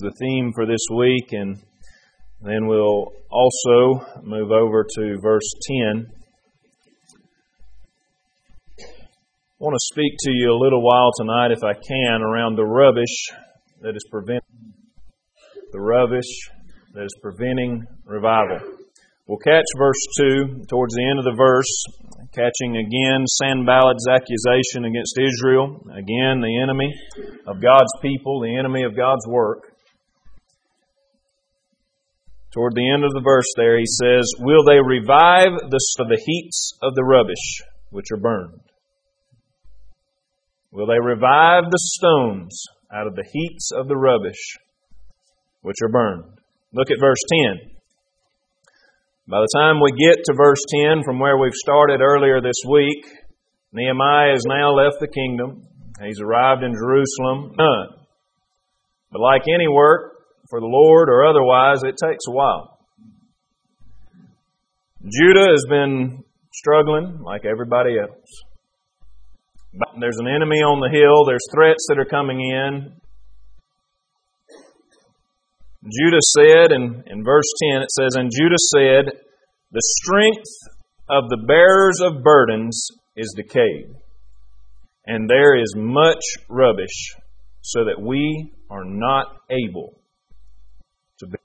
The theme for this week, and then we'll also move over to verse 10. I want to speak to you a little while tonight, if I can, around the rubbish that is preventing revival. We'll catch verse 2 towards the end of the verse, catching again Sanballat's accusation against Israel, again the enemy of God's people, the enemy of God's work. Toward the end of the verse there, he says, "Will they revive the heaps of the rubbish which are burned?" Will they revive the stones out of the heaps of the rubbish which are burned? Look at verse 10. By the time we get to verse 10, from where we've started earlier this week, Nehemiah has now left the kingdom. He's arrived in Jerusalem. None. But like any work, for the Lord or otherwise, it takes a while. Judah has been struggling like everybody else. But there's an enemy on the hill. There's threats that are coming in. Judah said, in verse 10, it says, "And Judah said, the strength of the bearers of burdens is decayed, and there is much rubbish, so that we are not able to bear."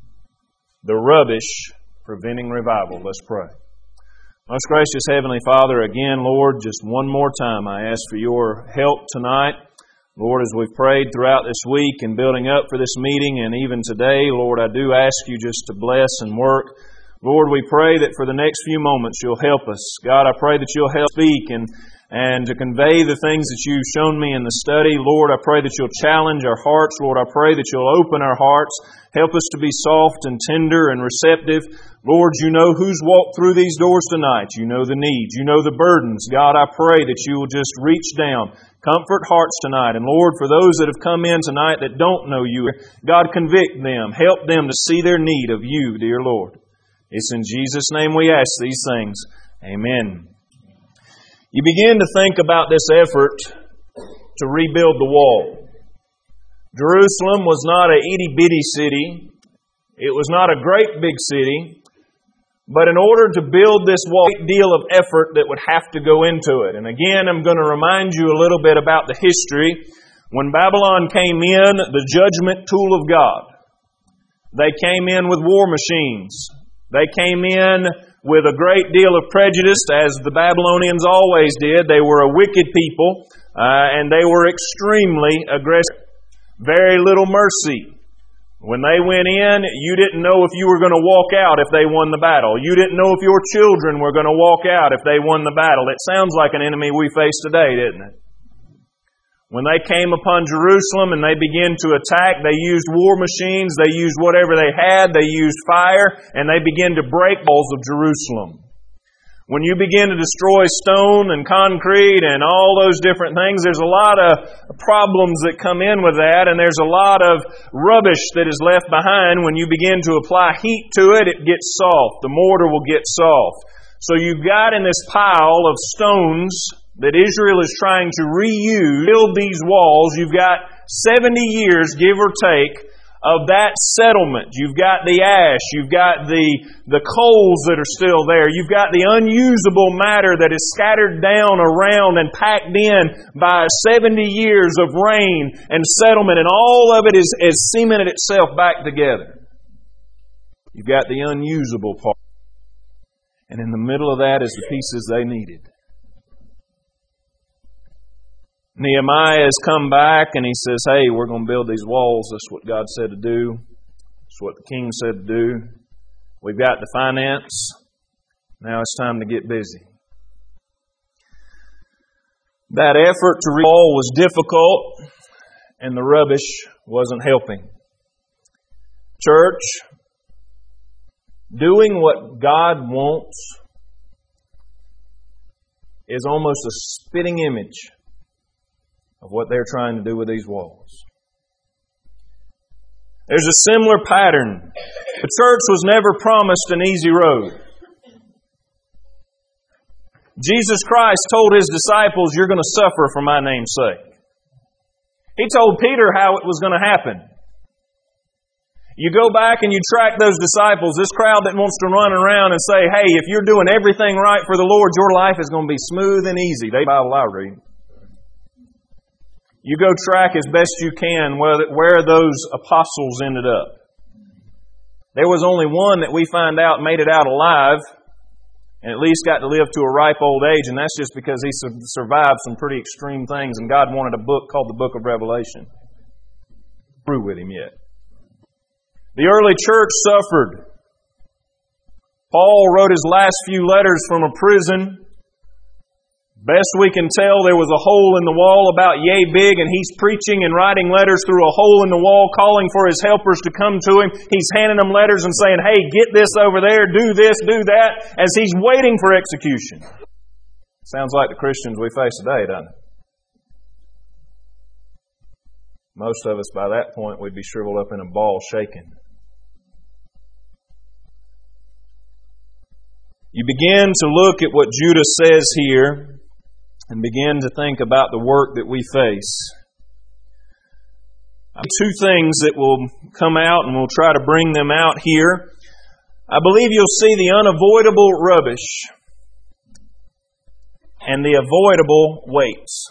The rubbish preventing revival. Let's pray. Most gracious Heavenly Father, again, Lord, just one more time, I ask for your help tonight. Lord, as we've prayed throughout this week and building up for this meeting and even today, Lord, I do ask you just to bless and work. Lord, we pray that for the next few moments you'll help us. God, I pray that you'll help speak and to convey the things that you've shown me in the study. Lord, I pray that you'll challenge our hearts. Lord, I pray that you'll open our hearts. Help us to be soft and tender and receptive. Lord, you know who's walked through these doors tonight. You know the needs. You know the burdens. God, I pray that you will just reach down. Comfort hearts tonight. And Lord, for those that have come in tonight that don't know you, God, convict them. Help them to see their need of you, dear Lord. It's in Jesus' name we ask these things. Amen. You begin to think about this effort to rebuild the wall. Jerusalem was not an itty-bitty city. It was not a great big city. But in order to build this wall, a great deal of effort that would have to go into it. And again, I'm going to remind you a little bit about the history. When Babylon came in, the judgment tool of God, they came in with war machines. They came in with a great deal of prejudice, as the Babylonians always did. They were a wicked people, and they were extremely aggressive. Very little mercy. When they went in, you didn't know if you were going to walk out if they won the battle. You didn't know if your children were going to walk out if they won the battle. It sounds like an enemy we face today, doesn't it? When they came upon Jerusalem and they began to attack, they used war machines, they used whatever they had, they used fire, and they began to break walls of Jerusalem. When you begin to destroy stone and concrete and all those different things, there's a lot of problems that come in with that, and there's a lot of rubbish that is left behind. When you begin to apply heat to it, it gets soft. The mortar will get soft. So you've got in this pile of stones that Israel is trying to reuse, build these walls. You've got 70 years, give or take, of that settlement. You've got the ash. You've got the coals that are still there. You've got the unusable matter that is scattered down around and packed in by 70 years of rain and settlement, and all of it is cemented itself back together. You've got the unusable part. And in the middle of that is the pieces they needed. Nehemiah has come back and he says, "Hey, we're going to build these walls. That's what God said to do. That's what the king said to do. We've got the finance. Now it's time to get busy." That effort to rebuild the wall was difficult, and the rubbish wasn't helping. Church, doing what God wants is almost a spitting image of what they're trying to do with these walls. There's a similar pattern. The church was never promised an easy road. Jesus Christ told His disciples, "You're going to suffer for my name's sake." He told Peter how it was going to happen. You go back and you track those disciples, this crowd that wants to run around and say, hey, if you're doing everything right for the Lord, your life is going to be smooth and easy. They Bible I read. You go track as best you can where those apostles ended up. There was only one that we find out made it out alive and at least got to live to a ripe old age, and that's just because he survived some pretty extreme things, and God wanted a book called the Book of Revelation. Through with him yet. The early church suffered. Paul wrote his last few letters from a prison. Best we can tell, there was a hole in the wall about yay big, and he's preaching and writing letters through a hole in the wall, calling for his helpers to come to him. He's handing them letters and saying, hey, get this over there, do this, do that, as he's waiting for execution. Sounds like the Christians we face today, doesn't it? Most of us, by that point, we'd be shriveled up in a ball shaking. You begin to look at what Judah says here and begin to think about the work that we face. Two things that will come out, and we'll try to bring them out here. I believe you'll see the unavoidable rubbish and the avoidable weights.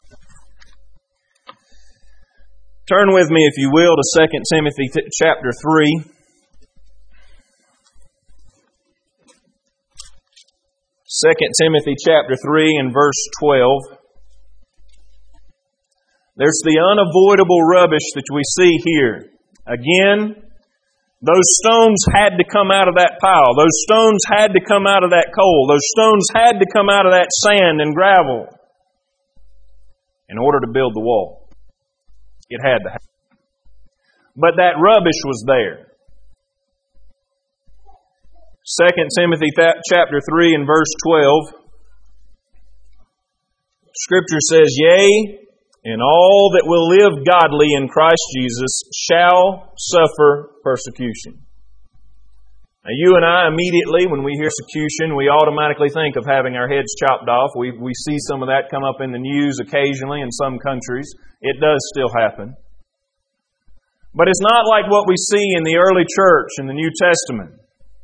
Turn with me, if you will, to 2 Timothy chapter 3. 2 Timothy chapter 3 and verse 12. There's the unavoidable rubbish that we see here. Again, those stones had to come out of that pile. Those stones had to come out of that coal. Those stones had to come out of that sand and gravel in order to build the wall. It had to happen. But that rubbish was there. 2 Timothy chapter 3 and verse 12. Scripture says, yea, and all that will live godly in Christ Jesus shall suffer persecution. Now you and I immediately, when we hear persecution, we automatically think of having our heads chopped off. We see some of that come up in the news occasionally in some countries. It does still happen. But it's not like what we see in the early church in the New Testament.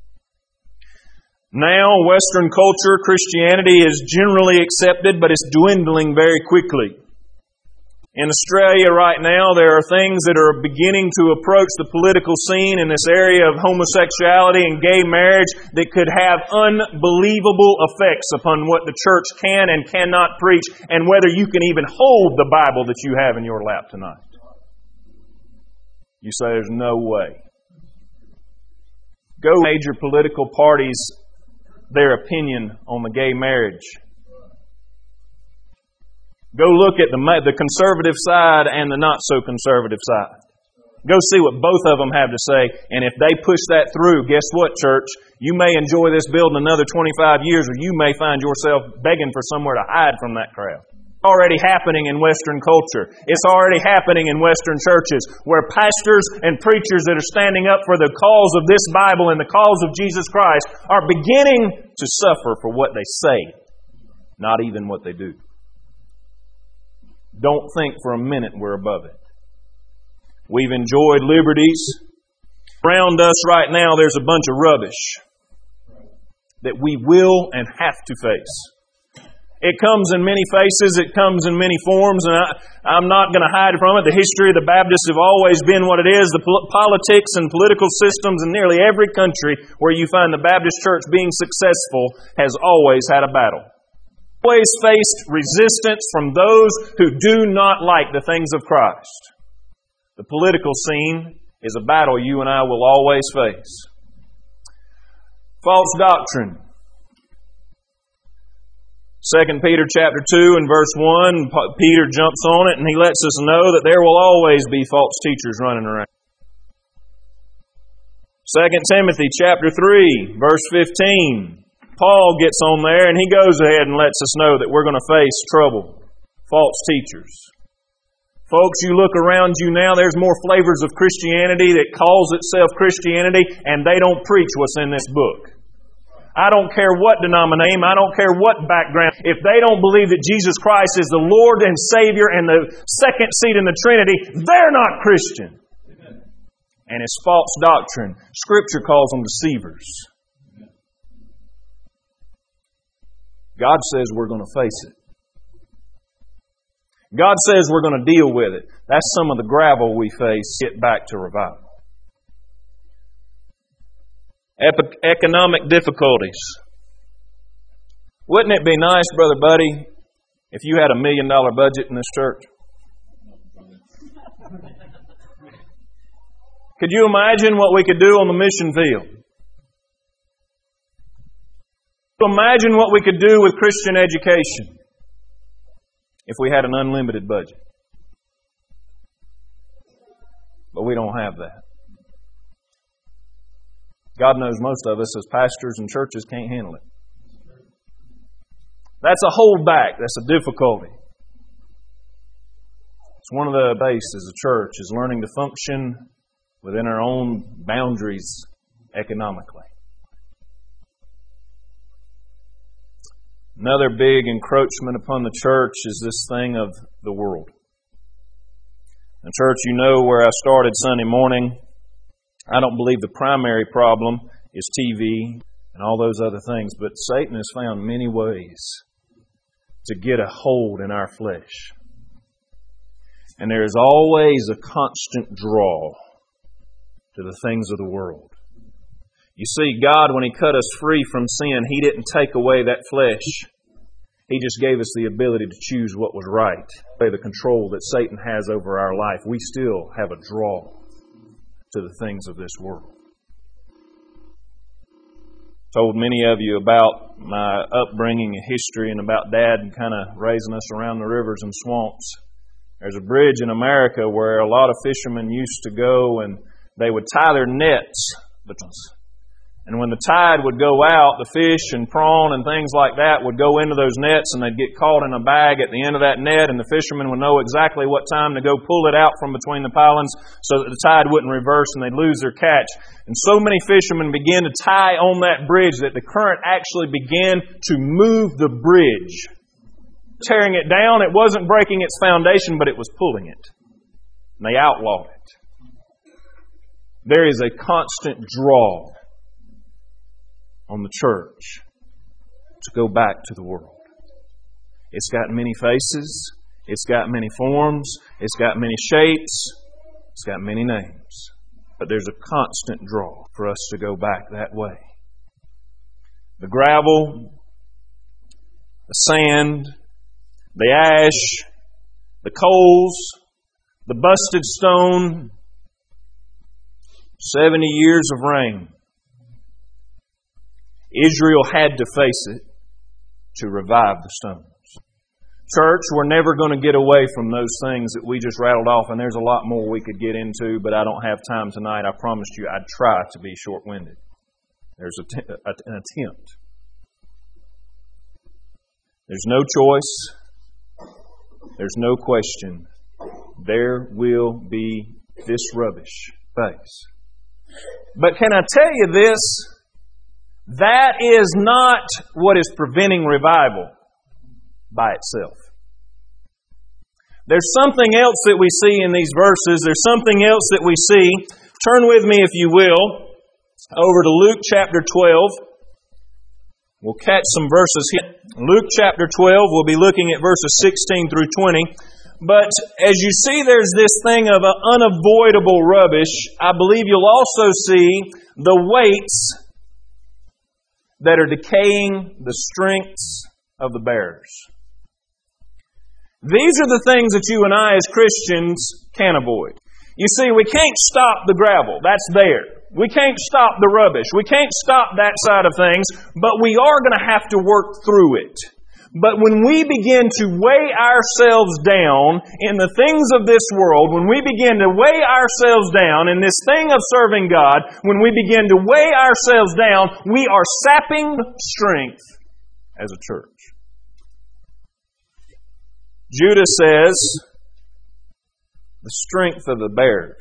Now, Western culture, Christianity is generally accepted, but it's dwindling very quickly. In Australia right now, there are things that are beginning to approach the political scene in this area of homosexuality and gay marriage that could have unbelievable effects upon what the church can and cannot preach, and whether you can even hold the Bible that you have in your lap tonight. You say there's no way. Go major political parties, their opinion on the gay marriage. Go look at the conservative side and the not-so-conservative side. Go see what both of them have to say, and if they push that through, guess what, church? You may enjoy this building another 25 years, or you may find yourself begging for somewhere to hide from that crowd. It's already happening in Western culture. It's already happening in Western churches, where pastors and preachers that are standing up for the cause of this Bible and the cause of Jesus Christ are beginning to suffer for what they say, not even what they do. Don't think for a minute we're above it. We've enjoyed liberties. Around us right now, there's a bunch of rubbish that we will and have to face. It comes in many faces. It comes in many forms, and I'm not going to hide from it. The history of the Baptists have always been what it is. The politics and political systems in nearly every country where you find the Baptist church being successful has always had a battle. Always faced resistance from those who do not like the things of Christ. The political scene is a battle you and I will always face. False doctrine. 2 Peter chapter 2 and verse 1, Peter jumps on it and he lets us know that there will always be false teachers running around. 2 Timothy chapter 3, verse 15. Paul gets on there and he goes ahead and lets us know that we're going to face trouble. False teachers. Folks, you look around you now, there's more flavors of Christianity that calls itself Christianity, and they don't preach what's in this book. I don't care what denomination, I don't care what background. If they don't believe that Jesus Christ is the Lord and Savior and the second seat in the Trinity, they're not Christian. And it's false doctrine. Scripture calls them deceivers. God says we're going to face it. God says we're going to deal with it. That's some of the gravel we face to get back to revival. Economic difficulties. Wouldn't it be nice, Brother Buddy, if you had $1 million budget in this church? Could you imagine what we could do on the mission field? Imagine what we could do with Christian education if we had an unlimited budget. But we don't have that. God knows most of us as pastors and churches can't handle it. That's a holdback. That's a difficulty. It's one of the bases as a church is learning to function within our own boundaries economically. Another big encroachment upon the church is this thing of the world. In church, you know where I started Sunday morning. I don't believe the primary problem is TV and all those other things, but Satan has found many ways to get a hold in our flesh. And there is always a constant draw to the things of the world. You see, God, when He cut us free from sin, He didn't take away that flesh. He just gave us the ability to choose what was right. By the control that Satan has over our life, we still have a draw to the things of this world. Told many of you about my upbringing and history and about Dad and kind of raising us around the rivers and swamps. There's a bridge in America where a lot of fishermen used to go and they would tie their nets. And when the tide would go out, the fish and prawn and things like that would go into those nets and they'd get caught in a bag at the end of that net, and the fishermen would know exactly what time to go pull it out from between the pilings so that the tide wouldn't reverse and they'd lose their catch. And so many fishermen began to tie on that bridge that the current actually began to move the bridge. Tearing it down, it wasn't breaking its foundation, but it was pulling it. And they outlawed it. There is a constant draw on the church to go back to the world. It's got many faces. It's got many forms. It's got many shapes. It's got many names. But there's a constant draw for us to go back that way. The gravel, the sand, the ash, the coals, the busted stone, 70 years of rain. Israel had to face it to revive the stones. Church, we're never going to get away from those things that we just rattled off, and there's a lot more we could get into, but I don't have time tonight. I promised you I'd try to be short-winded. There's an attempt. There's no choice. There's no question. There will be this rubbish face. But can I tell you this? That is not what is preventing revival by itself. There's something else that we see in these verses. There's something else that we see. Turn with me, if you will, over to Luke chapter 12. We'll catch some verses here. Luke chapter 12, we'll be looking at verses 16 through 20. But as you see there's this thing of unavoidable rubbish, I believe you'll also see the weights that are decaying the strengths of the bearers. These are the things that you and I as Christians can't avoid. You see, we can't stop the gravel. That's there. We can't stop the rubbish. We can't stop that side of things, but we are going to have to work through it. But when we begin to weigh ourselves down in the things of this world, when we begin to weigh ourselves down in this thing of serving God, when we begin to weigh ourselves down, we are sapping strength as a church. Judah says, the strength of the bearers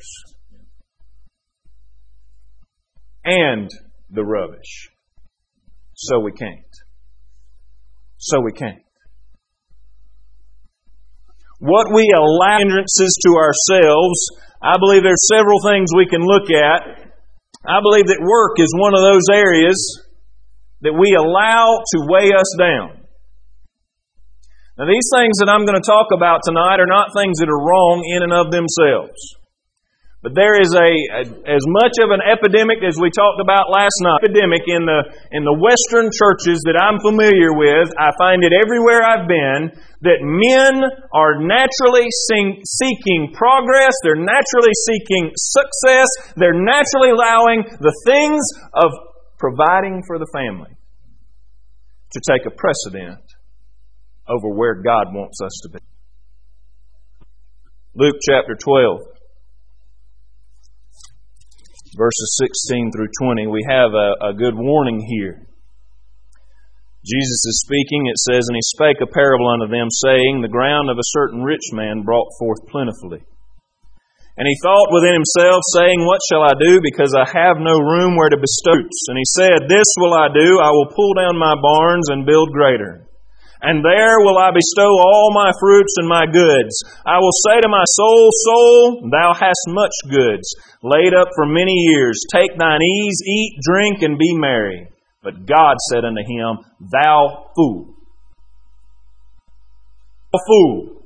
and the rubbish. So we can't. So we can't. what we allow hindrances to ourselves, I believe there's several things we can look at. I believe that work is one of those areas that we allow to weigh us down. Now, these things that I'm going to talk about tonight are not things that are wrong in and of themselves. But there is as much of an epidemic as we talked about last night, epidemic in the Western churches that I'm familiar with. I find it everywhere I've been, that men are naturally seeking progress, they're naturally seeking success, they're naturally allowing the things of providing for the family to take a precedent over where God wants us to be. Luke chapter 12. Verses 16 through 20, we have a good warning here. Jesus is speaking, it says, "And he spake a parable unto them, saying, The ground of a certain rich man brought forth plentifully. And he thought within himself, saying, What shall I do, because I have no room where to bestow it? And he said, This will I do, I will pull down my barns and build greater. And there will I bestow all my fruits and my goods. I will say to my soul, Soul, thou hast much goods, laid up for many years. Take thine ease, eat, drink, and be merry. But God said unto him, Thou fool. A fool.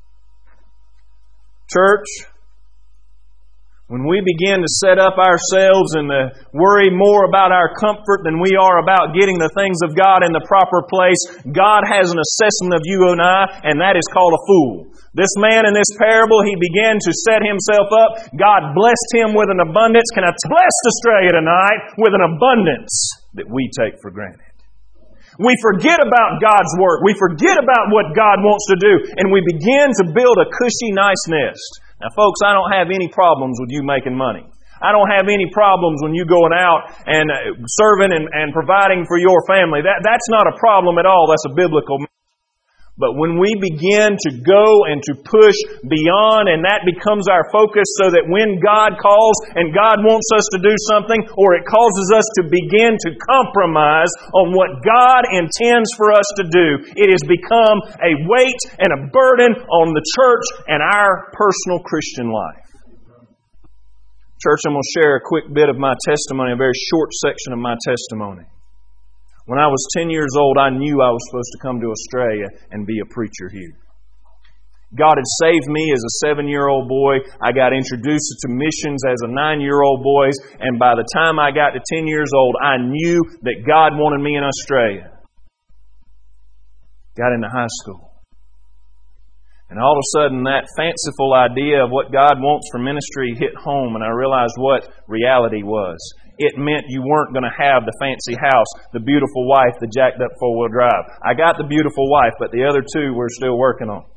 Church, when we begin to set up ourselves and to worry more about our comfort than we are about getting the things of God in the proper place, God has an assessment of you and I, and that is called a fool. This man in this parable, he began to set himself up. God blessed him with an abundance. Can I bless Australia tonight with an abundance that we take for granted? We forget about God's work. We forget about what God wants to do, and we begin to build a cushy, nice nest. Now, folks, I don't have any problems with you making money. I don't have any problems when you going out and serving and providing for your family. That's not a problem at all. That's a biblical. But when we begin to go and to push beyond, and that becomes our focus, so that when God calls and God wants us to do something, or it causes us to begin to compromise on what God intends for us to do, it has become a weight and a burden on the church and our personal Christian life. Church, I'm going to share a quick bit of my testimony, a very short section of my testimony. When I was 10 years old, I knew I was supposed to come to Australia and be a preacher here. God had saved me as a 7-year-old boy. I got introduced to missions as a 9-year-old boy. And by the time I got to 10 years old, I knew that God wanted me in Australia. Got into high school. And all of a sudden, that fanciful idea of what God wants for ministry hit home, and I realized what reality was. It meant you weren't going to have the fancy house, the beautiful wife, the jacked up 4-wheel drive. I got the beautiful wife, but the other two we're still working on.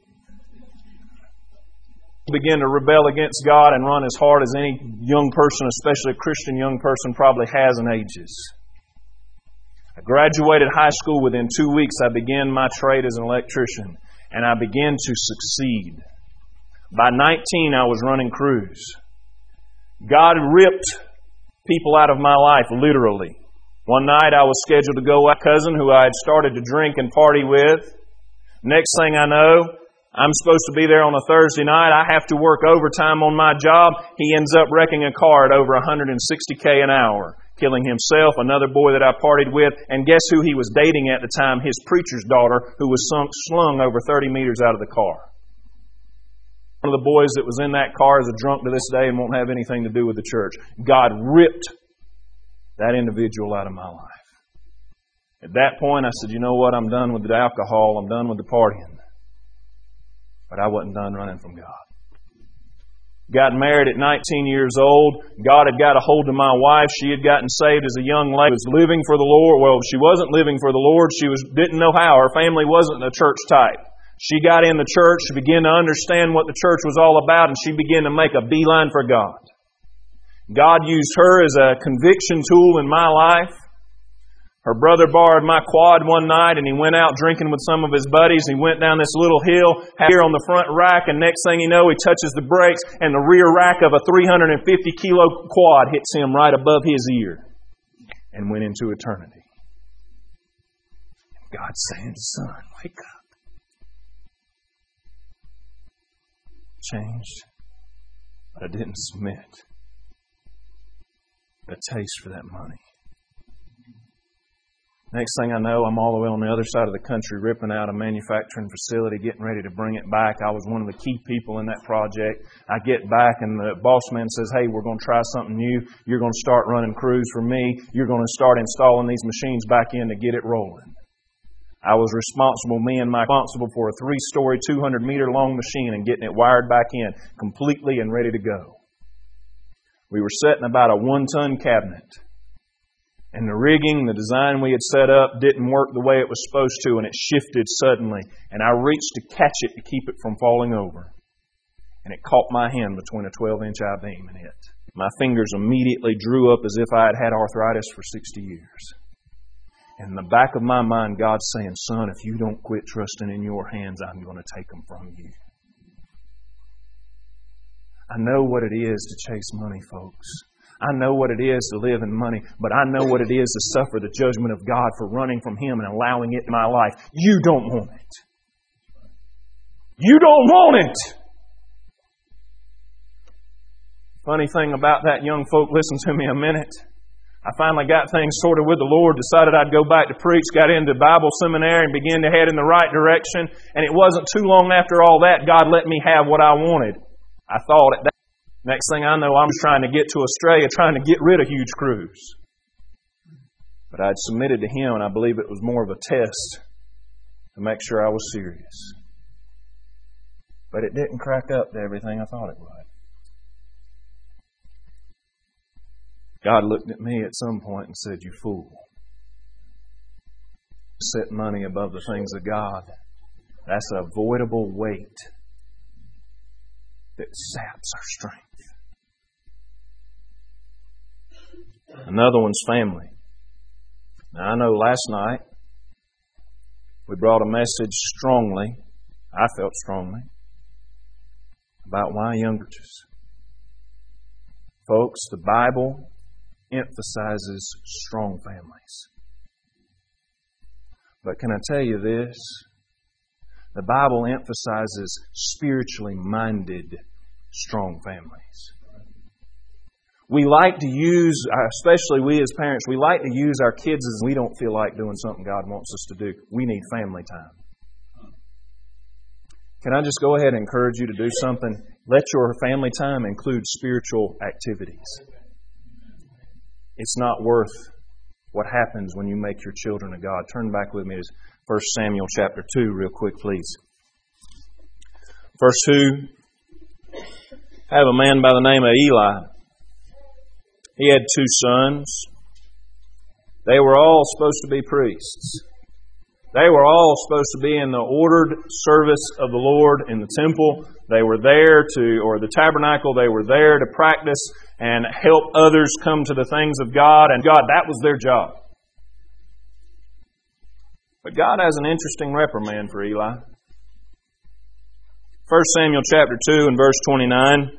Begin to rebel against God and run as hard as any young person, especially a Christian young person, probably has in ages. I graduated high school. Within 2 weeks, I began my trade as an electrician, and I began to succeed. By 19, I was running crews. God ripped people out of my life, literally. One night I was scheduled to go with a cousin who I had started to drink and party with. Next thing I know, I'm supposed to be there on a Thursday night. I have to work overtime on my job. He ends up wrecking a car at over $160K an hour, killing himself, another boy that I partied with, and guess who he was dating at the time? His preacher's daughter, who was slung over 30 meters out of the car. One of the boys that was in that car is a drunk to this day and won't have anything to do with the church. God ripped that individual out of my life. At that point, I said, you know what? I'm done with the alcohol. I'm done with the partying. But I wasn't done running from God. Got married at 19 years old. God had got a hold of my wife. She had gotten saved as a young lady. Was living for the Lord. Well, she wasn't living for the Lord. She didn't know how. Her family wasn't a church type. She got in the church, she began to understand what the church was all about, and she began to make a beeline for God. God used her as a conviction tool in my life. Her brother borrowed my quad one night, and he went out drinking with some of his buddies. He went down this little hill, here on the front rack, and next thing you know, he touches the brakes, and the rear rack of a 350-kilo quad hits him right above his ear and went into eternity. God saying, son, wake up. changed. But I didn't submit. A taste for that money. Next thing I know, I'm all the way on the other side of the country ripping out a manufacturing facility, getting ready to bring it back. I was one of the key people in that project. I get back and the boss man says, hey, we're going to try something new. You're going to start running crews for me. You're going to start installing these machines back in to get it rolling. I was responsible for a 3-story, 200-meter long machine and getting it wired back in completely and ready to go. We were setting about a 1-ton cabinet. And the rigging, the design we had set up didn't work the way it was supposed to, and it shifted suddenly. And I reached to catch it to keep it from falling over. And it caught my hand between a 12-inch I-beam and it. My fingers immediately drew up as if I had had arthritis for 60 years. And in the back of my mind, God's saying, son, if you don't quit trusting in your hands, I'm going to take them from you. I know what it is to chase money, folks. I know what it is to live in money, but I know what it is to suffer the judgment of God for running from Him and allowing it in my life. You don't want it. You don't want it. Funny thing about that, young folk, listen to me a minute. I finally got things sorted with the Lord, decided I'd go back to preach, got into Bible seminary and began to head in the right direction. And it wasn't too long after all that, God let me have what I wanted. I thought at that. Next thing I know, I'm trying to get to Australia, trying to get rid of huge crews. But I'd submitted to Him, and I believe it was more of a test to make sure I was serious. But it didn't crack up to everything I thought it would. God looked at me at some point and said, you fool. Set money above the things of God. That's an avoidable weight that saps our strength. Another one's family. Now, I know last night we brought a message strongly, I felt strongly, about why young churches. Folks, the Bible emphasizes strong families. But can I tell you this? The Bible emphasizes spiritually minded, strong families. We like to use, especially we as parents, we like to use our kids as we don't feel like doing something God wants us to do. We need family time. Can I just go ahead and encourage you to do something? Let your family time include spiritual activities. It's not worth what happens when you make your children of God. Turn back with me to 1 Samuel chapter 2 real quick, please. Verse 2, have a man by the name of Eli. He had 2 sons. They were all supposed to be priests. They were all supposed to be in the ordered service of the Lord in the temple. They were there or the tabernacle, they were there to practice and help others come to the things of God. And God, that was their job. But God has an interesting reprimand for Eli. 1 Samuel chapter 2 and verse 29.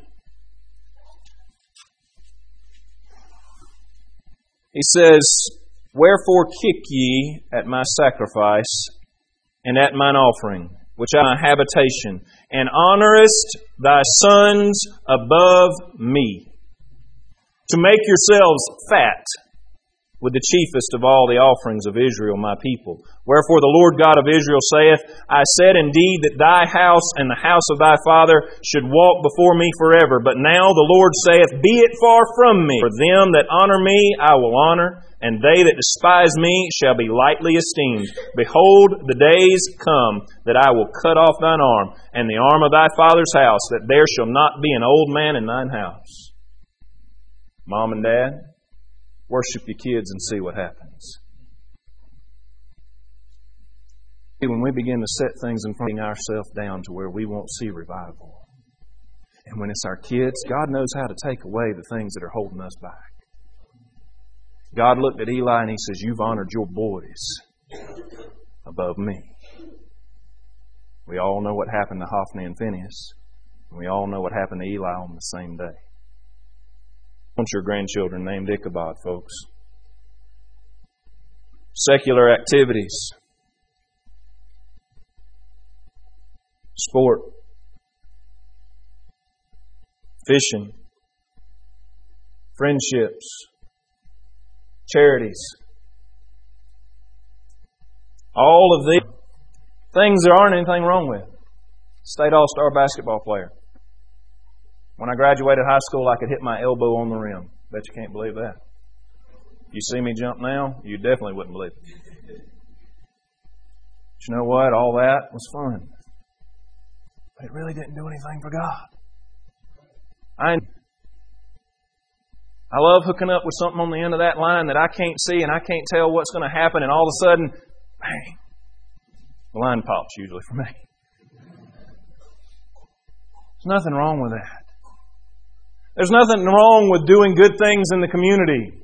He says, wherefore kick ye at my sacrifice and at mine offering, which are my habitation, and honorest thy sons above me, to make yourselves fat with the chiefest of all the offerings of Israel, my people. Wherefore the Lord God of Israel saith, I said indeed that thy house and the house of thy father should walk before me forever. But now the Lord saith, be it far from me. For them that honor me I will honor, and they that despise me shall be lightly esteemed. Behold, the days come that I will cut off thine arm, and the arm of thy father's house, that there shall not be an old man in thine house. Mom and Dad, worship your kids and see what happens. When we begin to set things in front of ourselves down to where we won't see revival. And when it's our kids, God knows how to take away the things that are holding us back. God looked at Eli and He says, you've honored your boys above me. We all know what happened to Hophni and Phinehas. And we all know what happened to Eli on the same day. Want your grandchildren named Ichabod, folks. Secular activities. Sport. fishing, friendships, charities. All of these things there aren't anything wrong with. State All-Star basketball player. When I graduated high school, I could hit my elbow on the rim. Bet you can't believe that. You see me jump now, you definitely wouldn't believe it. But you know what? All that was fun. But it really didn't do anything for God. I love hooking up with something on the end of that line that I can't see and I can't tell what's going to happen, and all of a sudden, bang, the line pops usually for me. There's nothing wrong with that. There's nothing wrong with doing good things in the community.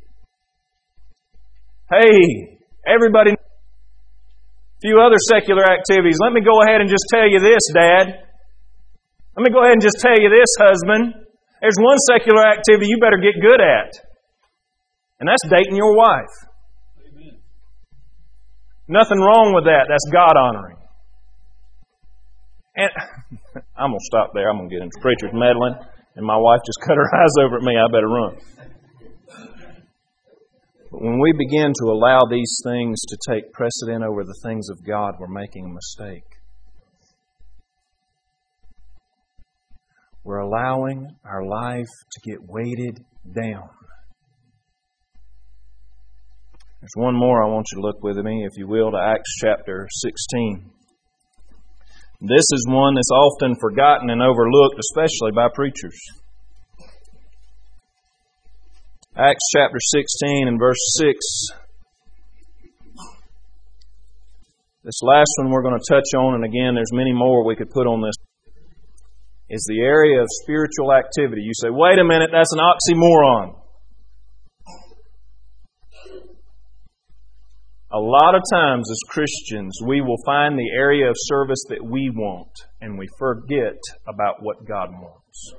Hey, everybody, a few other secular activities. Let me go ahead and just tell you this, Dad. Let me go ahead and just tell you this, husband. There's one secular activity you better get good at. And that's dating your wife. Amen. Nothing wrong with that. That's God honoring. And I'm going to stop there. I'm going to get into preachers meddling. And my wife just cut her eyes over at me. I better run. But when we begin to allow these things to take precedent over the things of God, we're making a mistake. We're allowing our life to get weighted down. There's one more I want you to look with me, if you will, to Acts chapter 16. This is one that's often forgotten and overlooked, especially by preachers. Acts chapter 16 and verse 6. This last one we're going to touch on, and again, there's many more we could put on this, is the area of spiritual activity. You say, wait a minute, that's an oxymoron. A lot of times as Christians, we will find the area of service that we want, and we forget about what God wants.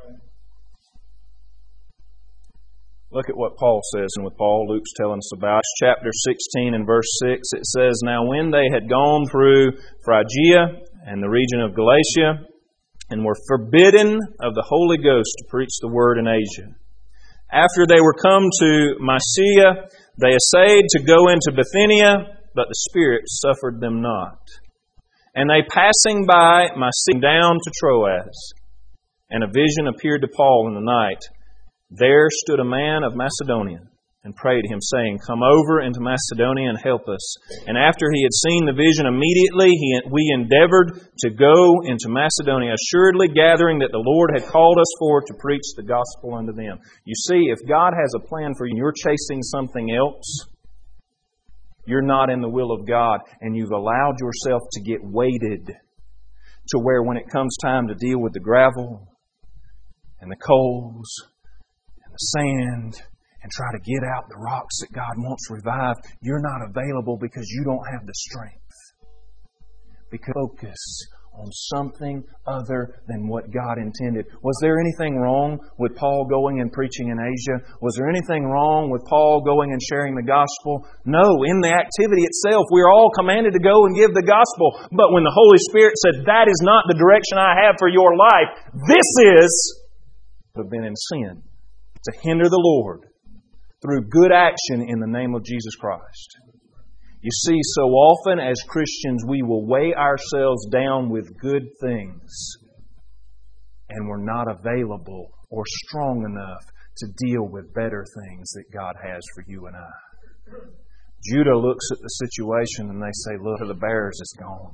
Look at what Paul says, and with Paul, Luke's telling us about chapter 16 and verse 6. It says, Now when they had gone through Phrygia and the region of Galatia, and were forbidden of the Holy Ghost to preach the word in Asia. After they were come to Mysia, they essayed to go into Bithynia, but the Spirit suffered them not. And they passing by Mysia down to Troas, and a vision appeared to Paul in the night. There stood a man of Macedonia, and prayed him, saying, Come over into Macedonia and help us. And after he had seen the vision, immediately we endeavored to go into Macedonia, assuredly gathering that the Lord had called us forward to preach the gospel unto them. You see, if God has a plan for you and you're chasing something else, you're not in the will of God, and you've allowed yourself to get weighted to where when it comes time to deal with the gravel and the coals and the sand and try to get out the rocks that God wants revived, you're not available because you don't have the strength. Because focus on something other than what God intended. Was there anything wrong with Paul going and preaching in Asia? Was there anything wrong with Paul going and sharing the gospel? No, in the activity itself, we're all commanded to go and give the gospel. But when the Holy Spirit said, that is not the direction I have for your life, this is to have been in sin, to hinder the Lord through good action in the name of Jesus Christ. You see, so often as Christians, we will weigh ourselves down with good things, and we're not available or strong enough to deal with better things that God has for you and I. Judah looks at the situation and they say, look, the bearers is gone.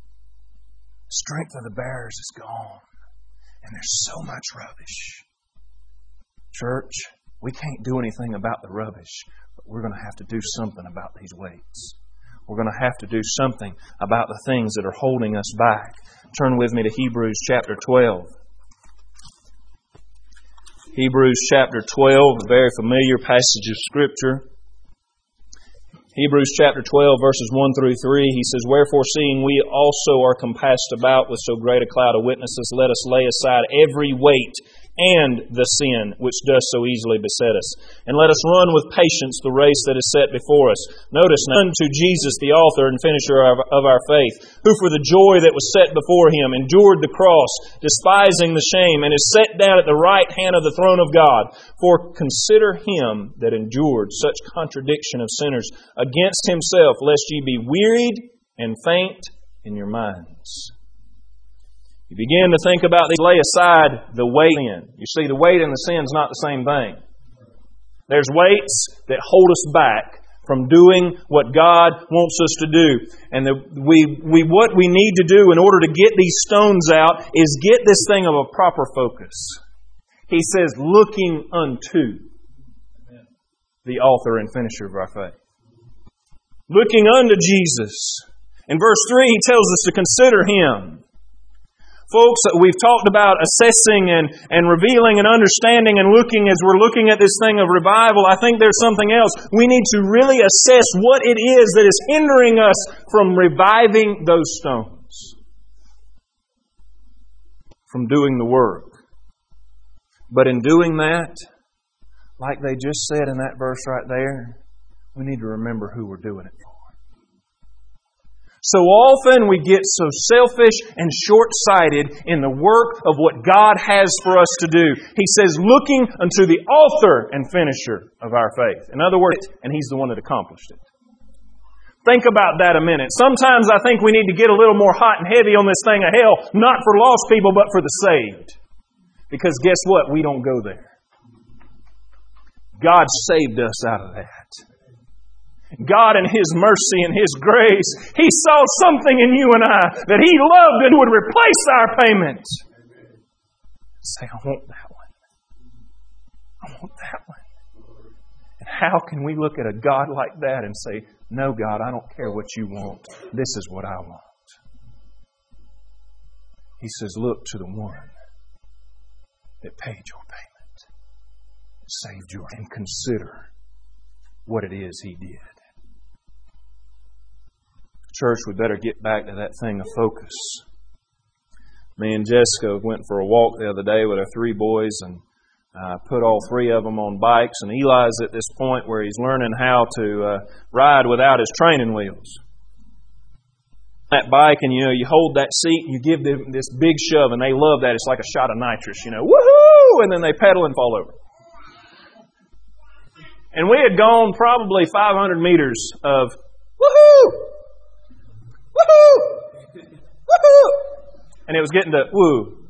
The strength of the bearers is gone. And there's so much rubbish. Church, we can't do anything about the rubbish, but we're going to have to do something about these weights. We're going to have to do something about the things that are holding us back. Turn with me to Hebrews chapter 12. Hebrews chapter 12, a very familiar passage of Scripture. Hebrews chapter 12, verses 1 through 3, he says, Wherefore, seeing we also are compassed about with so great a cloud of witnesses, let us lay aside every weight and the sin which does so easily beset us. And let us run with patience the race that is set before us. Notice now, unto Jesus, the author and finisher of our faith, who for the joy that was set before Him endured the cross, despising the shame, and is set down at the right hand of the throne of God. For consider Him that endured such contradiction of sinners against Himself, lest ye be wearied and faint in your minds. You begin to think about these, lay aside the weight in. You see, the weight and the sin is not the same thing. There's weights that hold us back from doing what God wants us to do. And what we need to do in order to get these stones out is get this thing of a proper focus. He says, looking unto the author and finisher of our faith. Looking unto Jesus. In verse 3, He tells us to consider Him. Folks, we've talked about assessing and revealing and understanding and looking as we're looking at this thing of revival. I think there's something else. We need to really assess what it is that is hindering us from reviving those stones, from doing the work. But in doing that, like they just said in that verse right there, we need to remember who we're doing it for. So often we get so selfish and short-sighted in the work of what God has for us to do. He says, looking unto the author and finisher of our faith. In other words, and He's the one that accomplished it. Think about that a minute. Sometimes I think we need to get a little more hot and heavy on this thing of hell, not for lost people, but for the saved. Because guess what? We don't go there. God saved us out of that. God in His mercy and His grace, He saw something in you and I that He loved and would replace our payment. Say, I want that one. I want that one. And how can we look at a God like that and say, no, God, I don't care what you want. This is what I want. He says, look to the one that paid your payment, saved you, and consider what it is He did. Church, we better get back to that thing of focus. Me and Jessica went for a walk the other day with our 3 boys and put all 3 of them on bikes. And Eli's at this point where he's learning how to ride without his training wheels. That bike, and you hold that seat and you give them this big shove, and they love that. It's like a shot of nitrous, woohoo! And then they pedal and fall over. And we had gone probably 500 meters of woohoo! Woohoo! Woohoo! And it was getting to woo.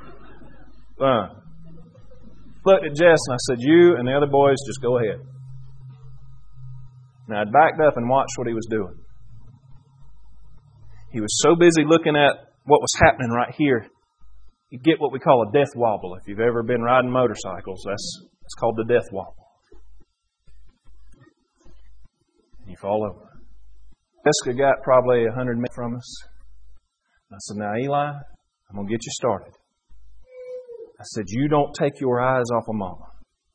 Looked at Jess and I said, you and the other boys just go ahead. Now I'd backed up and watched what he was doing. He was so busy looking at what was happening right here. He'd get what we call a death wobble. If you've ever been riding motorcycles, it's called the death wobble. And you fall over. Jessica got probably 100 meters from us. I said, now Eli, I'm going to get you started. I said, you don't take your eyes off of Mama.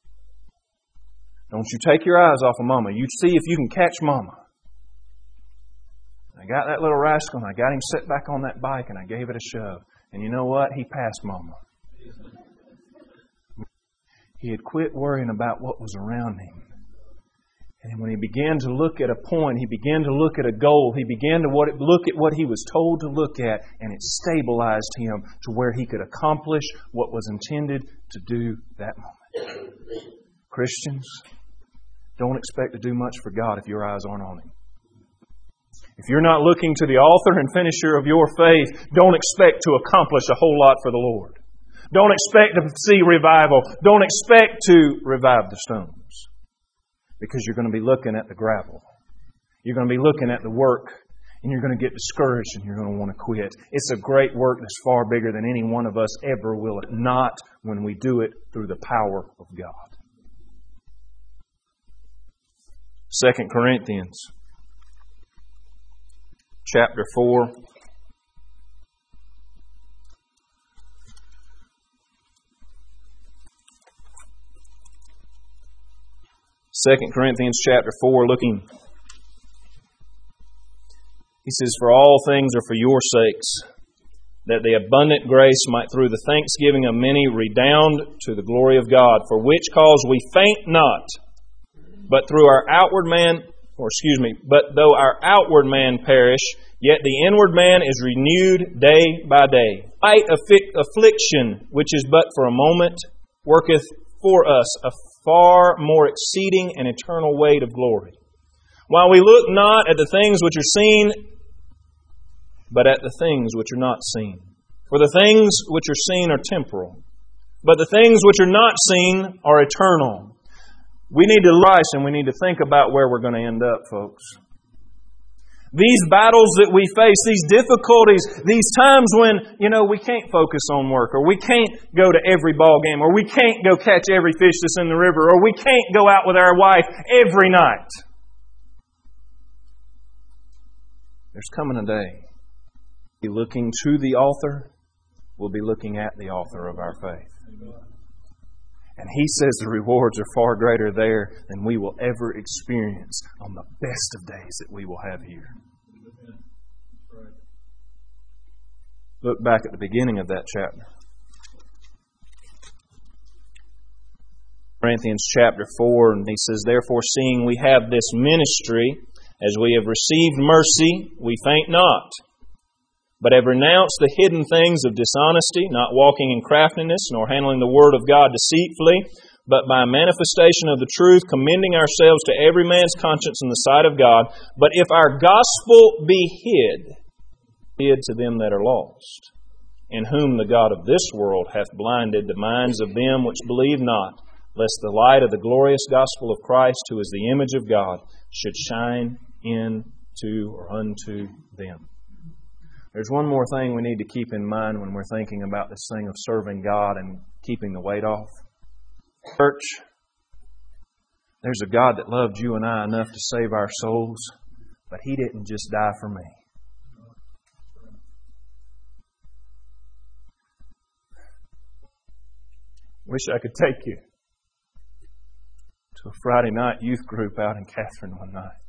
Don't you take your eyes off of Mama. You see if you can catch Mama. I got that little rascal and I got him set back on that bike and I gave it a shove. And you know what? He passed Mama. He had quit worrying about what was around him. And when he began to look at a point, he began to look at a goal, he began to look at what he was told to look at, and it stabilized him to where he could accomplish what was intended to do that moment. Christians, don't expect to do much for God if your eyes aren't on Him. If you're not looking to the author and finisher of your faith, don't expect to accomplish a whole lot for the Lord. Don't expect to see revival. Don't expect to revive the stones. Because you're going to be looking at the gravel. You're going to be looking at the work. And you're going to get discouraged and you're going to want to quit. It's a great work that's far bigger than any one of us ever will. Not when we do it through the power of God. 2 Corinthians chapter 4. Second Corinthians chapter 4, looking. He says, for all things are for your sakes, that the abundant grace might through the thanksgiving of many redound to the glory of God, for which cause we faint not, but though our outward man perish, yet the inward man is renewed day by day. Light affliction, which is but for a moment, worketh for us a far more exceeding and eternal weight of glory. While we look not at the things which are seen, but at the things which are not seen. For the things which are seen are temporal, but the things which are not seen are eternal. We need to rise and we need to think about where we're going to end up, folks. These battles that we face, these difficulties, these times when, we can't focus on work, or we can't go to every ball game, or we can't go catch every fish that's in the river, or we can't go out with our wife every night. There's coming a day. We'll be looking to the author, we'll be looking at the author of our faith. And He says the rewards are far greater there than we will ever experience on the best of days that we will have here. Look back at the beginning of that chapter. Corinthians chapter 4, and he says, Therefore, seeing we have this ministry, as we have received mercy, we faint not, but have renounced the hidden things of dishonesty, not walking in craftiness, nor handling the word of God deceitfully, but by manifestation of the truth, commending ourselves to every man's conscience in the sight of God. But if our gospel be hid to them that are lost, in whom the God of this world hath blinded the minds of them which believe not, lest the light of the glorious gospel of Christ, who is the image of God, should shine into or unto them. There's one more thing we need to keep in mind when we're thinking about this thing of serving God and keeping the weight off. Church, there's a God that loved you and I enough to save our souls, but He didn't just die for me. Wish I could take you to a Friday night youth group out in Catherine one night.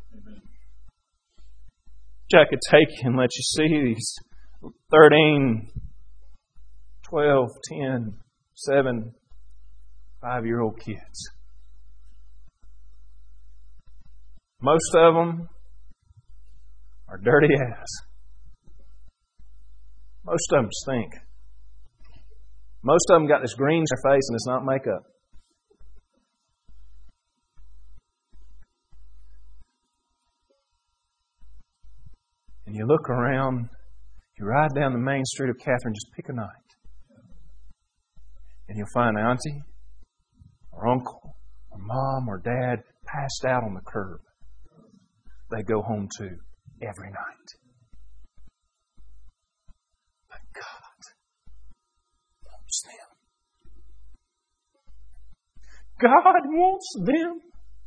Wish I could take you and let you see these 13, 12, 10, 7, 5-year-old kids. Most of them are dirty ass. Most of them stink. Most of them got this green in their face and it's not makeup. And you look around, you ride down the main street of Catherine, just pick a night. And you'll find auntie, or uncle, or mom, or dad passed out on the curb. They go home to every night. But God wants them. God wants them.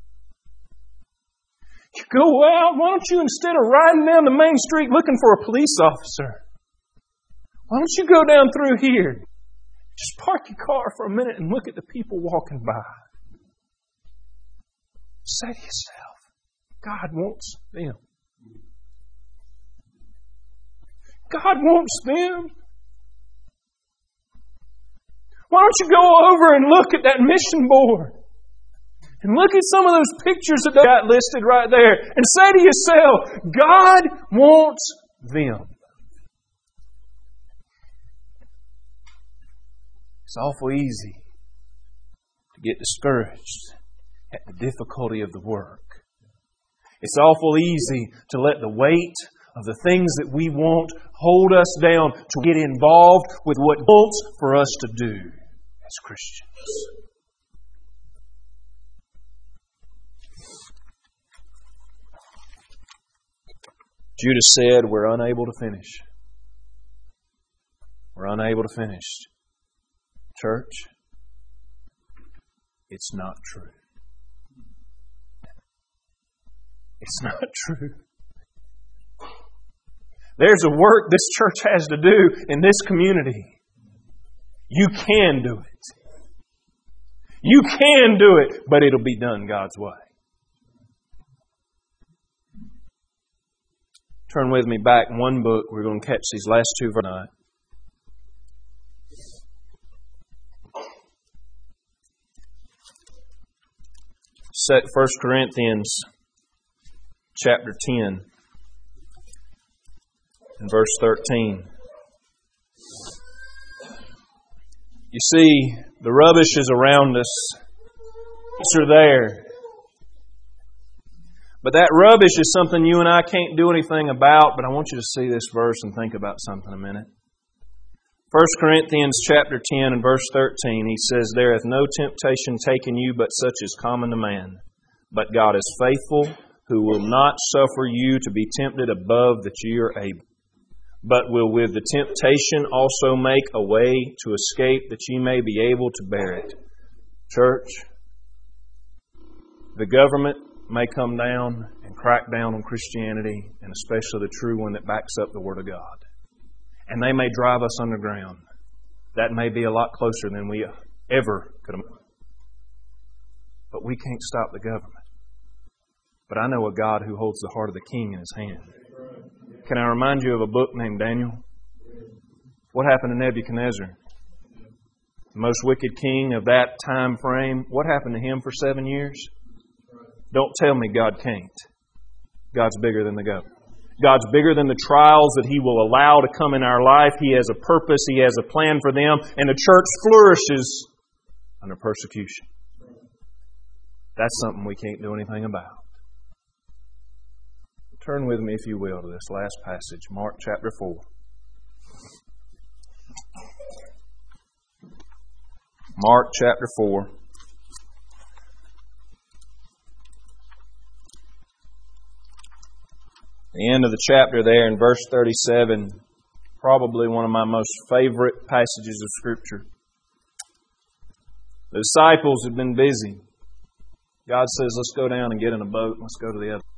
You go out, why don't you, instead of riding down the main street looking for a police officer, why don't you go down through here? Just park your car for a minute and look at the people walking by. Say to yourself, God wants them. God wants them. Why don't you go over and look at that mission board? And look at some of those pictures that they got listed right there. And say to yourself, God wants them. It's awful easy to get discouraged at the difficulty of the work. It's awful easy to let the weight of the things that we want hold us down, to get involved with what God wants for us to do as Christians. Judas said, we're unable to finish. We're unable to finish. Church, it's not true. It's not true. There's a work this church has to do in this community. You can do it. You can do it, but it'll be done God's way. Turn with me back one book. We're going to catch these last two verses tonight. 1 Corinthians chapter 10 and verse 13. You see, the rubbish is around us. It's there. But that rubbish is something you and I can't do anything about, but I want you to see this verse and think about something a minute. 1 Corinthians chapter 10 and verse 13, he says, "There hath no temptation taken you but such as common to man. But God is faithful, who will not suffer you to be tempted above that ye are able, but will with the temptation also make a way to escape that ye may be able to bear it." Church, the government may come down and crack down on Christianity, and especially the true one that backs up the Word of God. And they may drive us underground. That may be a lot closer than we ever could have. But we can't stop the government. But I know a God who holds the heart of the king in His hand. Can I remind you of a book named Daniel? What happened to Nebuchadnezzar? The most wicked king of that time frame. What happened to him for 7 years? Don't tell me God can't. God's bigger than the government. God's bigger than the trials that He will allow to come in our life. He has a purpose. He has a plan for them. And the church flourishes under persecution. That's something we can't do anything about. Turn with me, if you will, to this last passage, Mark chapter 4. Mark chapter 4. The end of the chapter there in verse 37, probably one of my most favorite passages of Scripture. The disciples have been busy. God says, let's go down and get in a boat and let's go to the other.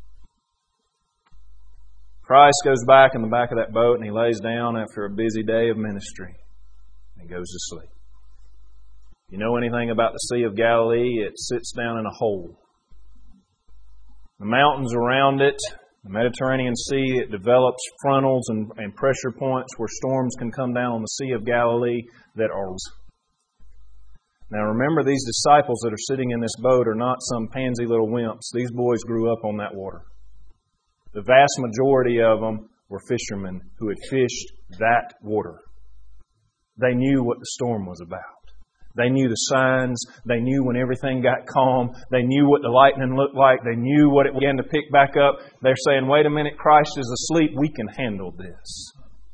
Christ goes back in the back of that boat and He lays down after a busy day of ministry. And He goes to sleep. You know anything about the Sea of Galilee? It sits down in a hole. The mountains around it, the Mediterranean Sea, it develops frontals and pressure points where storms can come down on the Sea of Galilee that are. Now remember, these disciples that are sitting in this boat are not some pansy little wimps. These boys grew up on that water. The vast majority of them were fishermen who had fished that water. They knew what the storm was about. They knew the signs. They knew when everything got calm. They knew what the lightning looked like. They knew what it began to pick back up. They're saying, wait a minute, Christ is asleep. We can handle this.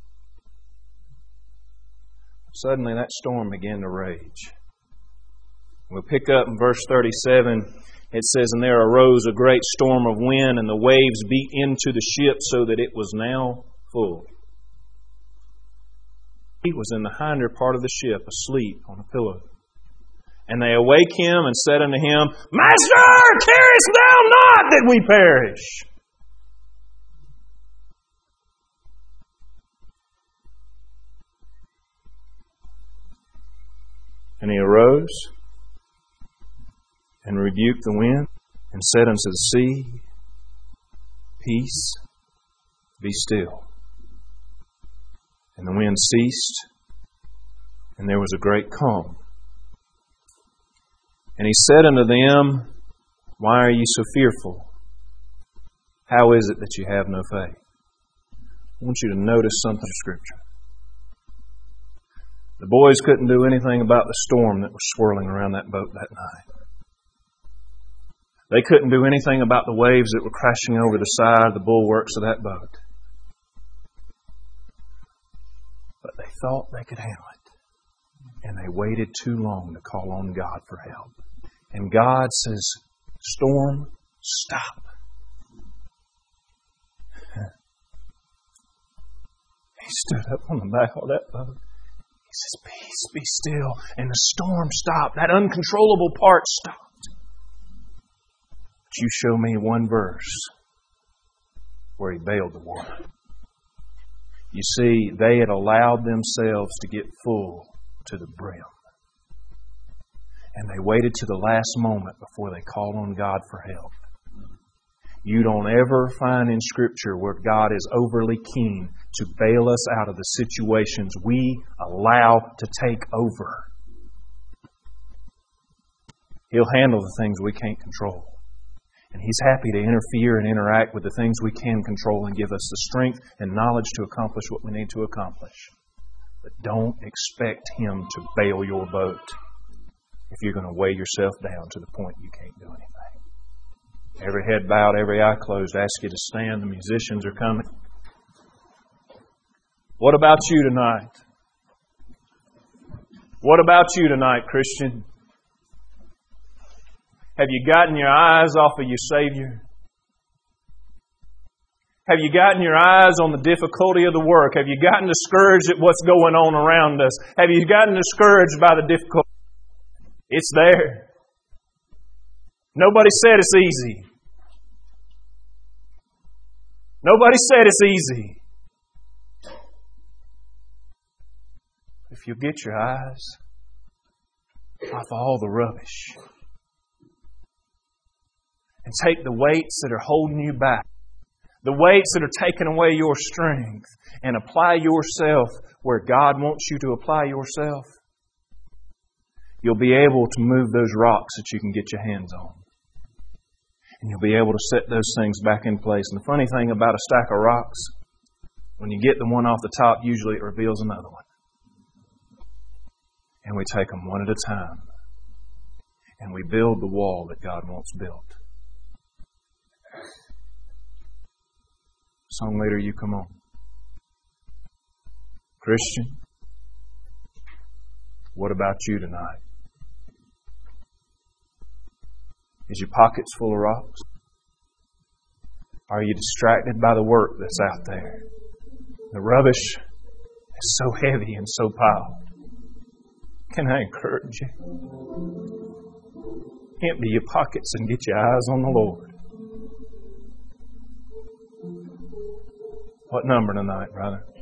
Suddenly that storm began to rage. We'll pick up in verse 37. It says, "And there arose a great storm of wind, and the waves beat into the ship so that it was now full. He was in the hinder part of the ship, asleep on a pillow. And they awake him and said unto him, Master, carest thou not that we perish? And he arose and rebuked the wind and said unto the sea, Peace, be still. And the wind ceased, and there was a great calm. And he said unto them, Why are ye so fearful? How is it that you have no faith? I want you to notice something in Scripture. The boys couldn't do anything about the storm that was swirling around that boat that night. They couldn't do anything about the waves that were crashing over the side, the bulwarks of that boat. But they thought they could handle it. And they waited too long to call on God for help. And God says, Storm, stop. He stood up on the back of that boat. He says, Peace, be still. And the storm stopped. That uncontrollable part stopped. But you show me one verse where He bailed the water. You see, they had allowed themselves to get full to the brim. And they waited to the last moment before they called on God for help. You don't ever find in Scripture where God is overly keen to bail us out of the situations we allow to take over. He'll handle the things we can't control. And He's happy to interfere and interact with the things we can control and give us the strength and knowledge to accomplish what we need to accomplish. But don't expect Him to bail your boat if you're going to weigh yourself down to the point you can't do anything. Every head bowed, every eye closed. I ask you to stand. The musicians are coming. What about you tonight? What about you tonight, Christian? Have you gotten your eyes off of your Savior? Have you gotten your eyes on the difficulty of the work? Have you gotten discouraged at what's going on around us? Have you gotten discouraged by the difficulty? It's there. Nobody said it's easy. Nobody said it's easy. If you get your eyes off all the rubbish and take the weights that are holding you back, the weights that are taking away your strength, and apply yourself where God wants you to apply yourself, you'll be able to move those rocks that you can get your hands on. And you'll be able to set those things back in place. And the funny thing about a stack of rocks, when you get the one off the top, usually it reveals another one. And we take them one at a time. And we build the wall that God wants built. Song leader, you come on. Christian, what about you tonight? Is your pockets full of rocks? Are you distracted by the work that's out there? The rubbish is so heavy and so piled. Can I encourage you? Empty your pockets and get your eyes on the Lord. What number tonight, brother?